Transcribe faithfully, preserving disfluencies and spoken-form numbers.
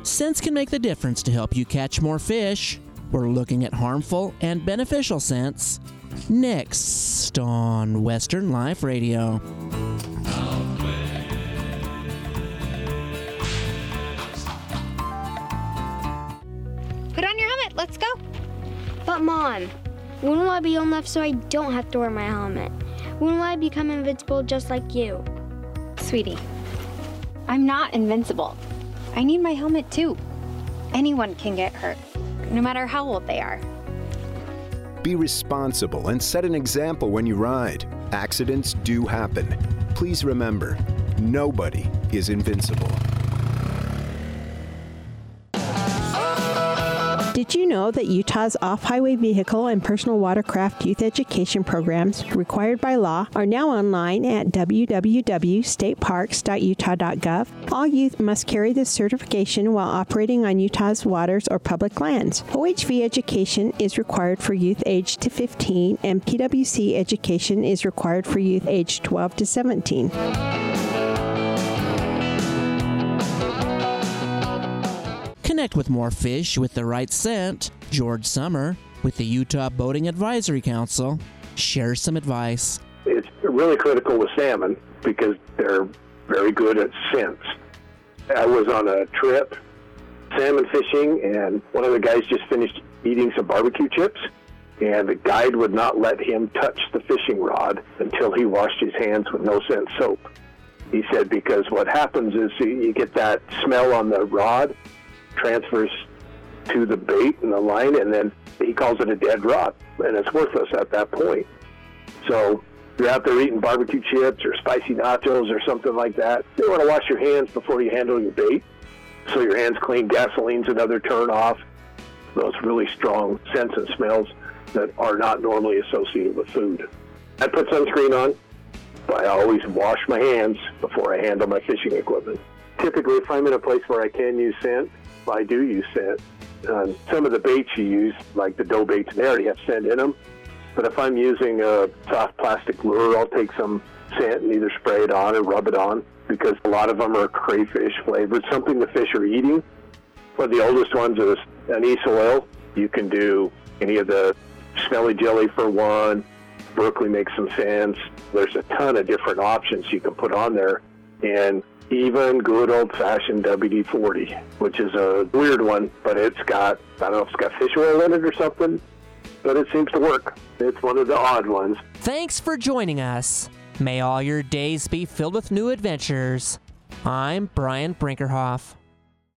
Scents can make the difference to help you catch more fish. We're looking at harmful and beneficial scents next on Western Life Radio. Put on your helmet. Let's go. But Mom, when will I be old enough so I don't have to wear my helmet? When will I become invincible just like you? Sweetie, I'm not invincible. I need my helmet too. Anyone can get hurt, no matter how old they are. Be responsible and set an example when you ride. Accidents do happen. Please remember, nobody is invincible. Did you know that Utah's off-highway vehicle and personal watercraft youth education programs, required by law, are now online at w w w dot state parks dot utah dot gov? All youth must carry this certification while operating on Utah's waters or public lands. O H V education is required for youth aged to fifteen, and P W C education is required for youth aged twelve to seventeen. Connect with more fish with the right scent. George Summer with the Utah Boating Advisory Council shares some advice. It's really critical with salmon because they're very good at scents. I was on a trip salmon fishing, and one of the guys just finished eating some barbecue chips, and the guide would not let him touch the fishing rod until he washed his hands with no scent soap. He said because what happens is you get that smell on the rod, transfers to the bait and the line, and then he calls it a dead rod, and it's worthless at that point. So you're out there eating barbecue chips or spicy nachos or something like that, you want to wash your hands before you handle your bait, so your hands clean. Gasoline's another turn off. Those really strong scents and smells that are not normally associated with food. I put sunscreen on, but I always wash my hands before I handle my fishing equipment. Typically, if I'm in a place where I can use scent, I do use scent. Um, some of the baits you use, like the dough baits, they already have scent in them. But if I'm using a soft plastic lure, I'll take some scent and either spray it on or rub it on, because a lot of them are crayfish flavored, something the fish are eating. One of the oldest ones is anise oil. You can do any of the smelly jelly for one. Berkeley makes some scents. There's a ton of different options you can put on there. And even good old-fashioned W D forty, which is a weird one, but it's got, I don't know if it's got fish oil in it or something, but it seems to work. It's one of the odd ones. Thanks for joining us. May all your days be filled with new adventures. I'm Brian Brinkerhoff.